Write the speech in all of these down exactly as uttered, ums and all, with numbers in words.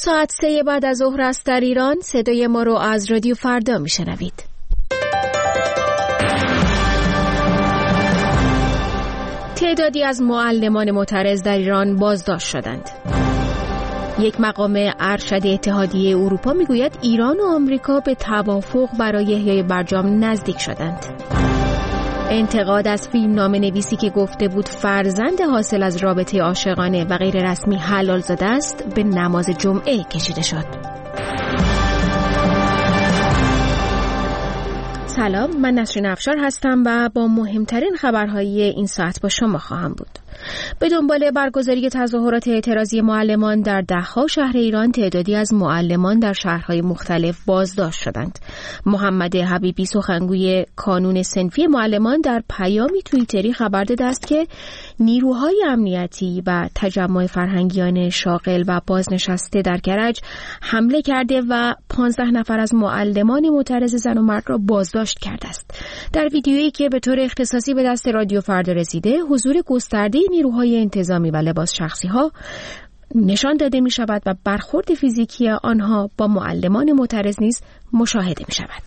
ساعت سه بعد از ظهر است در ایران. صدای ما رو از رادیو فردا میشنوید. تعدادی از معلمان معترض در ایران بازداشت شدند. یک مقام ارشد اتحادیه اروپا میگوید ایران و آمریکا به توافق برای احیای برجام نزدیک شدند. انتقاد از فیلمنامه نویسی که گفته بود فرزند حاصل از رابطه عاشقانه و غیر رسمی حلال زاده است به نماز جمعه کشیده شد. سلام، من نسرین افشار هستم و با مهمترین خبرهای این ساعت با شما خواهم بود. به دنبال برگزاری تظاهرات اعتراضی معلمان در ده‌ها شهر ایران، تعدادی از معلمان در شهرهای مختلف بازداشت شدند. محمد حبیبی، سخنگوی کانون صنفی معلمان، در پیامی توییتری خبر داده است که نیروهای امنیتی و تجمع فرهنگیان شاغل و بازنشسته در کرج حمله کرده و پانزده نفر از معلمان معترض زن و مرد را بازداشت کرده است. در ویدیویی که به طور اختصاصی به دست رادیو فردا رسیده، حضور گسترده نیروهای انتظامی و لباس شخصی ها نشان داده می شود و برخورد فیزیکی آنها با معلمان معترض نیز مشاهده می شود.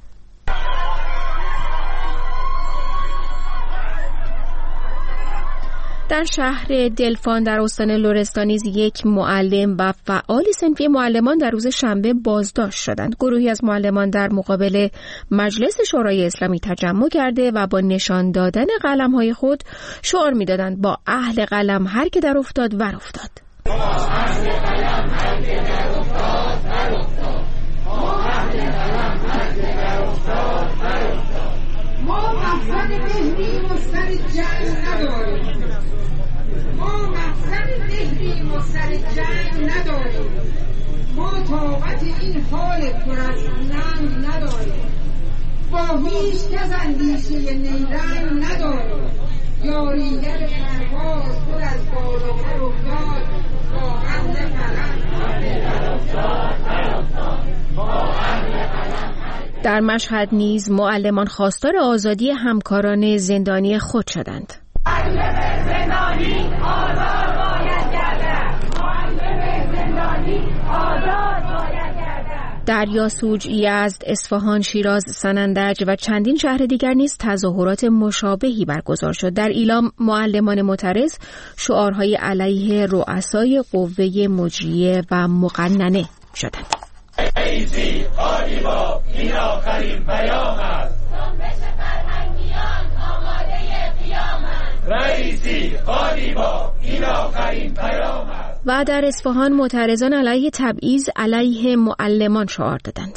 در شهر دلفان در استان لرستان نیز یک معلم و فعال صنفی معلمان در روز شنبه بازداشت شدند. گروهی از معلمان در مقابل مجلس شورای اسلامی تجمع کرده و با نشان دادن قلم‌های خود شعار می‌دادند با اهل قلم هر که در افتاد ور افتاد. با اهل قلم هر که در افتاد ور افتاد. با اهل قلم هر که در افتاد ور افتاد. ما مقصد مهری و سر جنگ نداریم. ما مقصد مهری و سر جنگ نداریم. ما طاقت این حال پر از ننگ نداریم. با هیچ کس اندیشه نیرنگ نداریم. یاریگر پرواز پر از بال و پر افتاد. با اهل قلم هر که در افتاد ور افتاد. با اهل قلم. در مشهد نیز معلمان خواستار آزادی همکاران زندانی خود شدند. معلم زندانی آزاد باید گردد. معلم زندانی آزاد باید گردد. در یاسوج، یزد، اصفهان، شیراز، سنندج و چندین شهر دیگر نیز تظاهرات مشابهی برگزار شد. در ایلام معلمان معترض شعارهای علیه رؤسای قوه مجریه و مقننه شدند. رئیسی قالیبا این آخرین پیام است. جنبش فرهنگیان آماده قیام است. رئیسی قالیبا این آخرین پیام است. و در اصفهان معترضان علیه تبعیض علیه معلمان شعار دادند.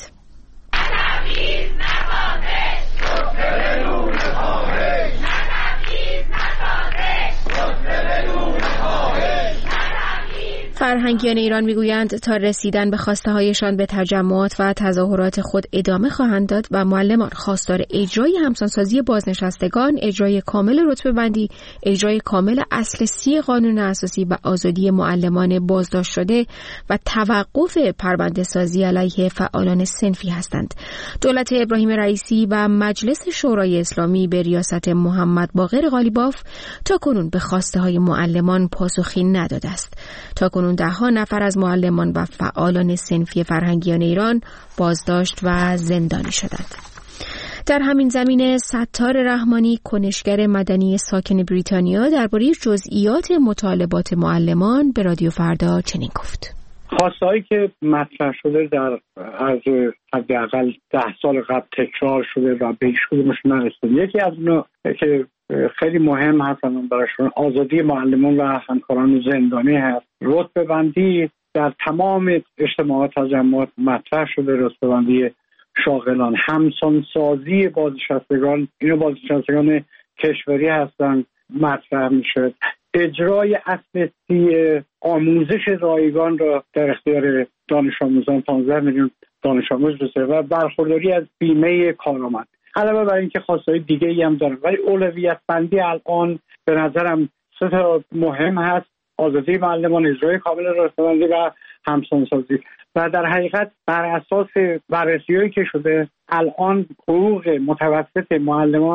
تبعیض نخواهش، دکتر نور خواهش. تبعیض نخواهش، دکتر نور خواهش. فرهنگیان ایران میگویند تا رسیدن به خواسته هایشان به تجمعات و تظاهرات خود ادامه خواهند داد و معلمان خواستار اجرای همسانسازی بازنشستگان، اجرای کامل رتبه بندی، اجرای کامل اصل سی قانون اساسی و آزادی معلمان بازداشت شده و توقف پرونده سازی علیه فعالان صنفی هستند. دولت ابراهیم رئیسی و مجلس شورای اسلامی به ریاست محمد باقر قالیباف تاکنون به خواسته های معلمان پاسخی نداده است. تاکنون ده‌ها نفر از معلمان و فعالان صنفی فرهنگیان ایران بازداشت و زندانی شدند. در همین زمینه ستار رحمانی، کنشگر مدنی ساکن بریتانیا، درباره جزئیات مطالبات معلمان به رادیو فردا چنین گفت: خواسته‌هایی که مطرح شده در از حداقل ده سال قبل تکرار شده و به هیچ کدومش نرسیده. یکی از اونها که خیلی مهم هستن براشون آزادی معلمان و همکاران زندانی هست. رتبه بندی در تمام اجتماعات تجمعات مطرح شده، رتبه بندی شاغلان، همسانسازی بازنشستگان، اینا بازنشستگان کشوری هستن، مطرح میشه. اجرای اصل سی آموزش رایگان را در اختیار دانش آموزان پانزده میلیون دانش آموز بسازه و برخورداری از بیمه کارآمد. علاوه بر اینکه خواستهای دیگه ای هم داره، ولی اولویت بندی الان به نظرم سه تا مهم هست: آزادی معلمان، اجرای کامل رتبه‌بندی و همسانسازی. و در حقیقت بر اساس بررسی‌هایی که شده الان حقوق متوسط معلمان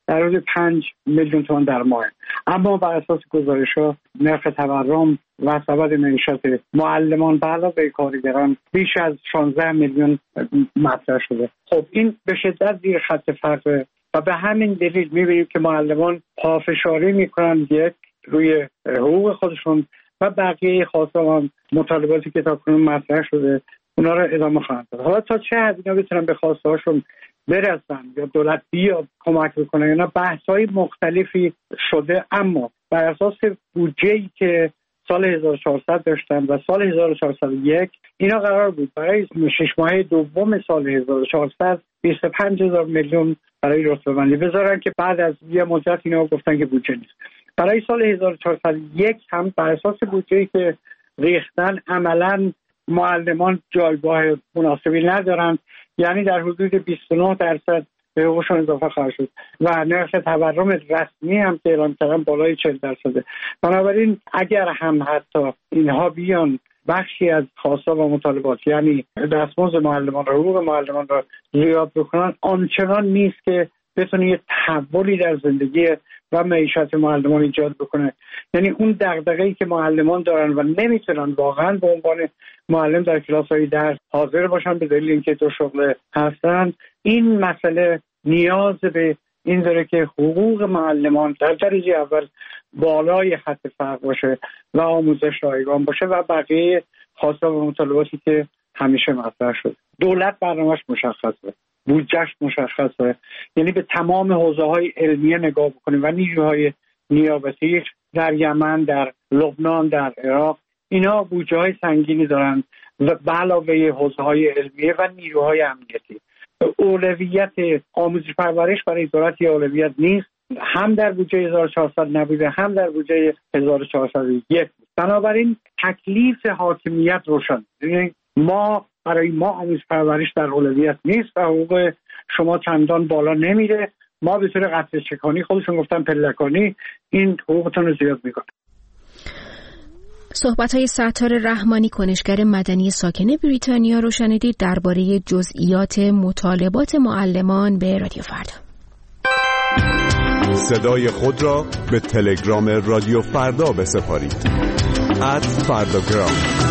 در حدود پنج میلیون تومان در ماه. اما بر اساس گزارش‌ها نرخ تورم و سبد معیشت معلمان به علاوه کارگران بیش از شانزده میلیون مطرح شده. خب این به شدت زیر خط فقر و به همین دلیل می‌بینیم که معلمان پافشاری می‌کنن یک روی حقوق خودشون و بقیه خواسته و مطالباتی که تاکنون مطرح شده اونا رو ادامه خواهند داد. حالا تا چه حد اینا بتونن به خواسته هاشون برسن یا دولت بیاد کمک بکنه، اینا بحث‌های مختلفی شده، اما بر اساس بودجه‌ای که سال هزار و چهارصد داشتن و سال هزار و چهارصد و یک اینا قرار بود برای شش ماهه دوم سال هزار و چهارصد بیست و پنج هزار میلیون برای رتبه‌بندی بذارن که بعد از یه مدت اینا گفتن که بودجه نیست. برای سال هزار و چهارصد و یک هم بر اساس بودجه‌ای که ریختن عملاً معلمان جایگاه مناسبی ندارن، یعنی در حدود بیست و نه درصد به حقوقشون اضافه خواهد شد و نرخ تورم رسمی هم که اعلام کردن بالای چهل درصده. بنابراین اگر هم حتی اینها بیان بخشی از خواسته و مطالبات یعنی دستمزد معلمان و حقوق معلمان را زیاد بکنن، آنچنان نیست که بتونه یه تحولی در زندگی و معیشت معلمان ایجاد بکنه. یعنی اون دغدغه‌ای که معلمان دارن و نمیتونن واقعا به عنوان معلم در کلاس‌های درس حاضر باشن به دلیل اینکه دو شغل هستن، این مسئله نیاز به این داره که حقوق معلمان در درجه اول بالای خط فقر باشه و آموزش رایگان باشه و بقیه خواسته و مطالباتی که همیشه مطرح شد. دولت برنامه‌اش مشخصه، بودجه‌اش مشخصه، یعنی به تمام حوزه‌های علمیه نگاه بکنیم و نیروهای نیابتی در یمن، در لبنان، در عراق، اینا بودجه‌های سنگینی دارن و به علاوه حوزه‌های علمیه و نیروهای امنیتی. اولویت آموزش پرورش برای دولت یه اولویت نیست، هم در بودجه هزار و چهارصد نبوده هم در بودجه هزار و چهارصد و یک. بنابراین تکلیف حاکمیت روشن، یعنی ما برای ما آموزش پرورش در اولویت نیست و حقوق شما چندان بالا نمیره، ما به طور قطع چکانی خودشون گفتن پلکانی این حقوقتون رو زیاد میکنه. صحبت‌های ستار رحمانی، کنشگر مدنی ساکن بریتانیا رو شنیدید درباره جزئیات مطالبات معلمان به رادیو فردا. صدای خود را به تلگرام رادیو فردا بسپارید. ات فرداگرام.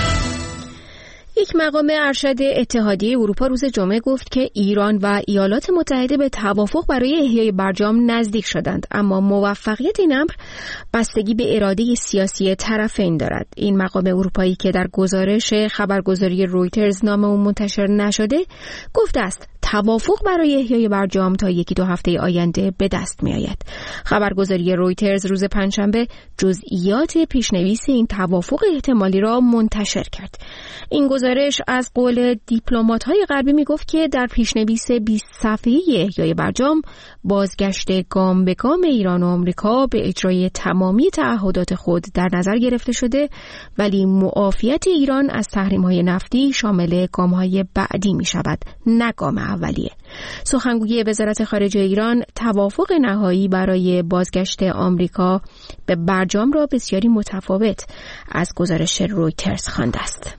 یک مقام ارشد اتحادیه اروپا روز جمعه گفت که ایران و ایالات متحده به توافق برای احیای برجام نزدیک شدند، اما موفقیت این امر بستگی به اراده سیاسی طرفین دارد. این مقام اروپایی که در گزارش خبرگزاری رویترز نام او منتشر نشده گفته است توافق برای احیای برجام تا یکی دو هفته آینده به دست می آید. خبرگزاری رویترز روز پنجشنبه جزئیات پیشنویس این توافق احتمالی را منتشر کرد. این گزارش از قول دیپلمات‌های غربی می گفت که در پیشنویس بیست صفحه‌ای احیای برجام بازگشت گام به گام ایران و آمریکا به اجرای تمامی تعهدات خود در نظر گرفته شده، ولی معافیت ایران از تحریم‌های نفتی شامل گام‌های بعدی می شود، نه گام اولیه. سخنگوی وزارت خارجه ایران توافق نهایی برای بازگشت آمریکا به برجام را بسیاری متفاوت از گزارش رویترز خوانده است.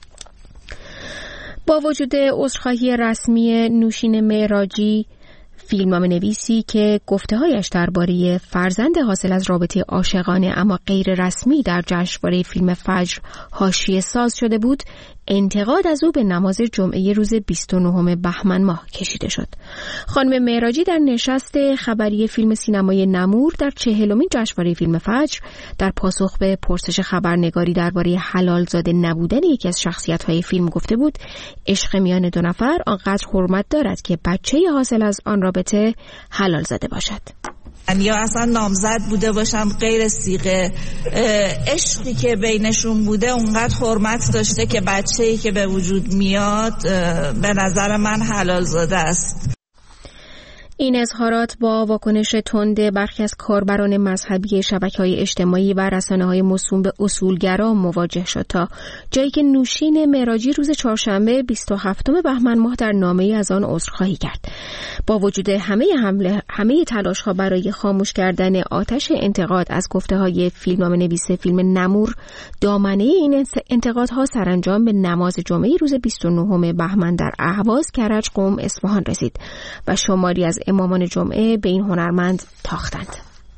با وجود عذرخواهی رسمی نوشین معراجی، فیلمنامه نویسی که گفته‌هایش درباره فرزند حاصل از رابطه عاشقانه اما غیر رسمی در جشنواره فیلم فجر حاشیه ساز شده بود، انتقاد از او به نماز جمعه روز بیست و نهم بهمن ماه کشیده شد. خانم معراجی در نشست خبری فیلم سینمای نمور در چهلمین جشنواره فیلم فجر در پاسخ به پرسش خبرنگاری درباره حلال زاده نبودن یکی از شخصیت‌های فیلم گفته بود عشق میان دو نفر آنقدر حرمت دارد که بچه حاصل از آن رابطه حلال زاده باشد. یا اصلا نامزد بوده باشم غیر صیغه، عشقی که بینشون بوده اونقدر حرمت داشته که بچه‌ای که به وجود میاد به نظر من حلال زاده است. این اظهارات با واکنش تند برخی از کاربران مذهبی شبکه‌های اجتماعی و رسانه‌های موسوم به اصولگرا مواجه شد، تا جایی که نوشین معراجی روز چهارشنبه بیست و هفتم بهمن ماه در نامه‌ای از آن عذرخواهی کرد. با وجود همه حمله همه تلاش‌ها برای خاموش کردن آتش انتقاد از گفته‌های فیلمنامه‌نویس فیلم نمور، دامنه این انتقادها سرانجام به نماز جمعه روز بیست و نهم بهمن در اهواز، کرج، قم، اصفهان رسید و شماری از امامان جمعه به این هنرمند تاختند.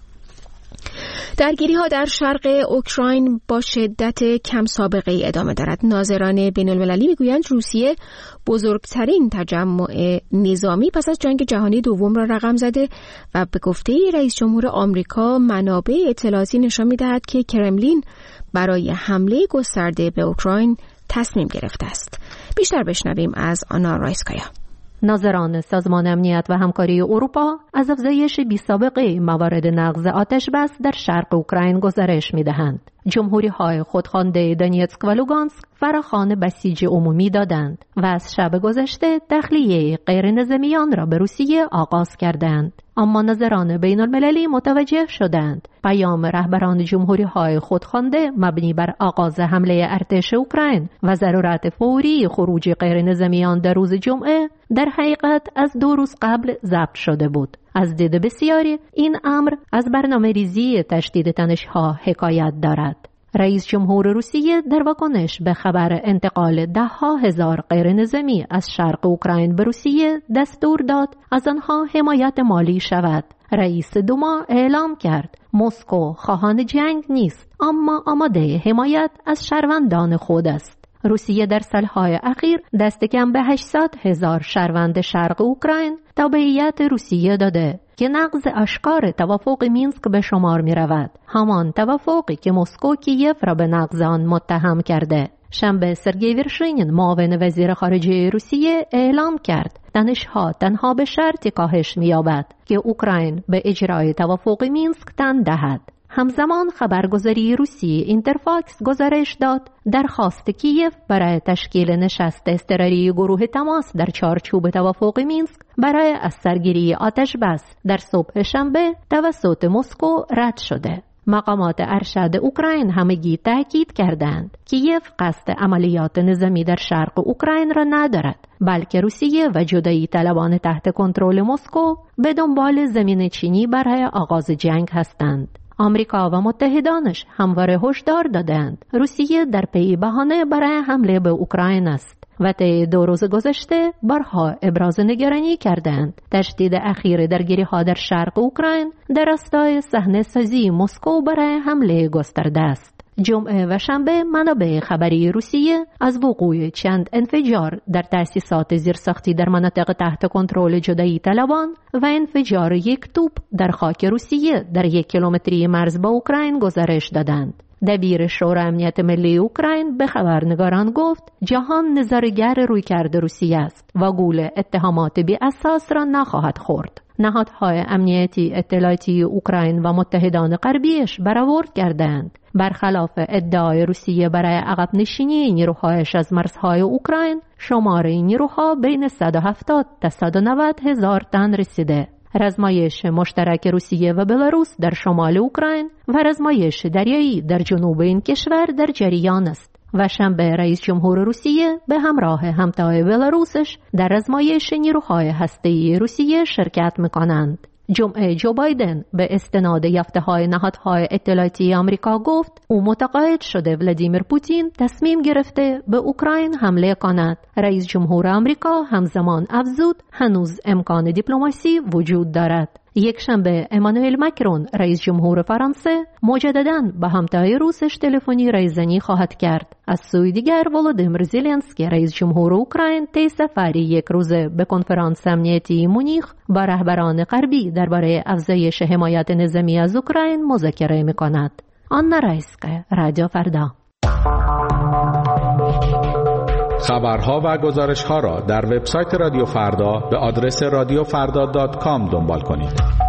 درگیری ها در شرق اوکراین با شدت کم سابقه ای ادامه دارد. ناظران بین المللی میگویند روسیه بزرگترین تجمع نظامی پس از جنگ جهانی دوم را رقم زده و به گفته رئیس جمهور آمریکا منابع اطلاعاتی نشان می‌دهد که کرملین برای حمله گسترده به اوکراین تصمیم گرفته است. بیشتر بشنویم از آنا رایسکایا. ناظران سازمان امنیت و همکاری اروپا از افزایش بی‌سابقه موارد نقض آتش بس در شرق اوکراین گزارش می‌دهند. جمهوری‌های خودخوانده دونیتسک و لوگانسک فراخوان بسیج عمومی دادند و از شب گذشته تخلیه غیر نظامیان را به روسیه آغاز کردند. اما ناظران بین المللی متوجه شدند پیام رهبران جمهوری‌های خودخوانده مبنی بر آغاز حمله ارتش اوکراین و ضرورت فوری خروج غیر نظامیان در روز جمعه در حقیقت از دو روز قبل ضبط شده بود. از دید بسیاری این امر از برنامه ریزی تشدید تنش‌ها حکایت دارد. رئیس جمهور روسیه در واکنش به خبر انتقال ده ها هزار غیر نظامی از شرق اوکراین به روسیه دستور داد از آنها حمایت مالی شود. رئیس دوما اعلام کرد مسکو خواهان جنگ نیست، اما آماده حمایت از شهروندان خود است. روسیه در سالهای اخیر دست کم به هشتصد هزار شهروند شرق اوکراین تابعیت روسیه داده که نقض اشکار توافق مینسک به شمار می رود، همان توافقی که مسکو کیف را به نقض آن متهم کرده. شنبه سرگئی ورشینین معاون وزیر خارجه روسیه اعلام کرد تنش‌ها تنها به شرطی کاهش می‌یابد که اوکراین به اجرای توافق مینسک تن دهد. همزمان خبرگزاری روسی اینترفاکس گزارش داد درخواست کیف برای تشکیل نشست اضطراری گروه تماس در چارچوب توافق مینسک برای از سرگیری آتش بس در صبح شنبه توسط مسکو رد شده. مقامات ارشد اوکراین همگی تاکید کردند کیف قصد عملیات نظامی در شرق اوکراین را ندارد، بلکه روسیه و جدایی طلبان تحت کنترل مسکو به دنبال زمین چینی برای آغاز جنگ هستند. آمریکا و متحدانش همواره هشدار دادند روسیه در پی بهانه برای حمله به اوکراین است و طی دو روز گذشته بارها ابراز نگرانی کردند تشدید اخیر درگیری‌ها در شرق اوکراین در راستای صحنه‌سازی مسکو برای حمله گسترده است. جمعه و شنبه منابع خبری روسیه از وقوع چند انفجار در تأسیسات زیرساختی در مناطق تحت کنترل جدایی طلبان و انفجار یک توپ در خاک روسیه در یک کیلومتری مرز با اوکراین گزارش دادند. دبیر شورای امنیت ملی اوکراین به خبرنگاران گفت جهان نظاره‌گر رویکرد روسیه است و گول اتهامات بی اساس را نخواهد خورد. نهادهای امنیتی اطلاعاتی اوکراین و متحدان غربیش برآورد کردند برخلاف ادعای روسیه برای عقب نشینی نیروهایش از مرزهای اوکراین، شمار نیروها بین صد و هفتاد تا صد و نود هزار تن رسیده. رزمایش مشترک روسیه و بلاروس در شمال اوکراین و رزمایش دریایی در جنوب این کشور در جریان است و شنبه رئیس جمهور روسیه به همراه همتای بلاروسش در رزمایش نیروهای هسته‌ای روسیه شرکت می‌کنند. جمعه جو بایدن به استناد یافته‌های نهادهای اطلاعاتی آمریکا گفت او متقاعد شده ولادیمیر پوتین تصمیم گرفته به اوکراین حمله کند. رئیس جمهور آمریکا همزمان افزود هنوز امکان دیپلماسی وجود دارد. یک شنبه امانوئل مکرون رئیس جمهور فرانسه مجدداً به همتای روسش تلفنی رایزنی خواهد کرد. از سوی دیگر ولودیمیر زلنسکی رئیس جمهور اوکراین طی سفری یک روزه به کنفرانس امنیتی مونیخ با رهبران غربی درباره افزایش حمایت نظامی از اوکراین مذاکره می‌کند. آنا رایسکایا، رادیو فردا. خبرها و گزارش‌ها را در وبسایت رادیو فردا به آدرس رادیو فردا دات کام دنبال کنید.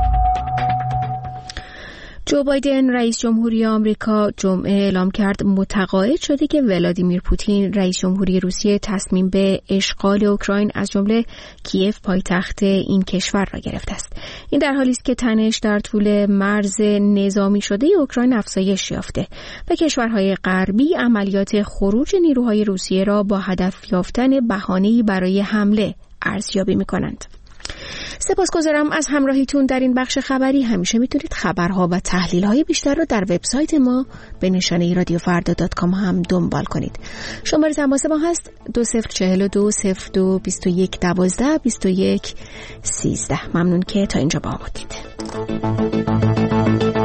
جو بایدن رئیس جمهوری آمریکا جمعه اعلام کرد متقاعد شده که ولادیمیر پوتین رئیس جمهوری روسیه تصمیم به اشغال اوکراین از جمله کیف پایتخت این کشور را گرفته است. این در حالی است که تنش در طول مرز نظامی شده اوکراین افزایش یافته و کشورهای غربی عملیات خروج نیروهای روسیه را با هدف یافتن بهانه‌ای برای حمله ارزیابی می‌کنند. سپاسگزارم از همراهیتون در این بخش خبری. همیشه میتونید خبرها و تحلیل‌های بیشتر رو در وبسایت ما به نشانه رادیو فردا دات کام هم دنبال کنید. شماره تماس ما هست دو صفر چهل و دو صفر دو بیست و یک دوازده بیست و یک سیزده. ممنون که تا اینجا با ما بودید.